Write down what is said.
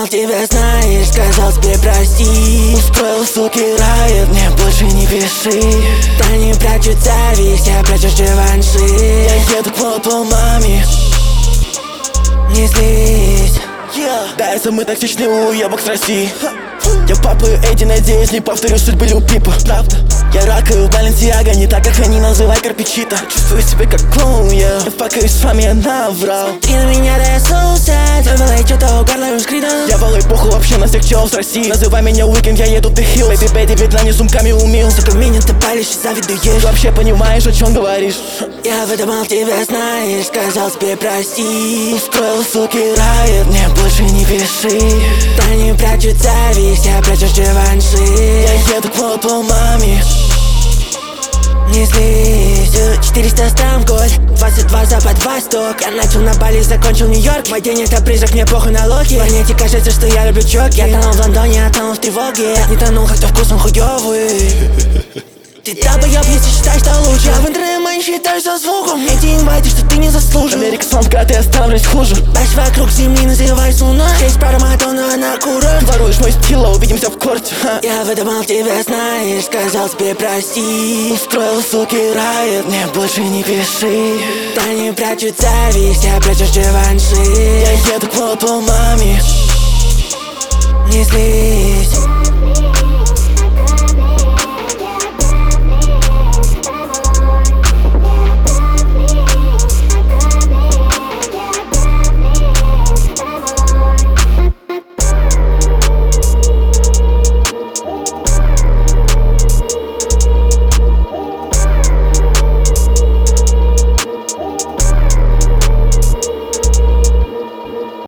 думал, тебя знаешь, сказал тебе прости. Устроил, суки, райот, мне больше не пиши. Да не прячут зависть, я прячешь реванши. Я еду по маме, не злись. Да, я самый токсичный уебок с России. Я папа Эдди, надеюсь, не повторю судьбы Лил Пипа. Правда, я ракаю в Баленсиаго, не так, как они, называй Карпичита. Чувствую себя как клоун, я факаюсь с вами, я наврал. Ты на меня доснулся, твой что-то угарлаю с кридом. Я валай похуй вообще на всех челов с России. Называй меня Уикенд, я еду ты хилл. Эти бэти ветлани сумками умил. Сука, меня ты палишь и завидуешь. Вообще понимаешь, о чем говоришь? Я выдумал, тебя знаешь, сказал тебе прости. Устроил, суки, райот, мне больше не пиши. Да не прячут зависть, я прячешь реванши. Я еду по маме, не злись. 400 стран в год, 22 запад-восток. Я начал на Бали, закончил Нью-Йорк. Мой день это призрак, мне похуй на локи. Планете кажется, что я люблю чок. Я тонул в Лондоне, а тонул в тревоге. Не тонул, хотя вкус он хуёвый. Ты долбоёб, если считаешь, что лучше. Я в интернете считаю со звуком. Эти инвайты, что ты не заслужил. Америка сламка, ты остановлюсь хуже. Баш вокруг земли, называй луной. Есть пара Мадонна на курорт. Воруешь мой стил, а увидимся в корте. Я выдумал, тебя знаешь, сказал тебе прости. Устроил, суки, райот, мне больше не пиши. Да не прячут зависть, я прячешь реванши. Я еду по маме, не злись.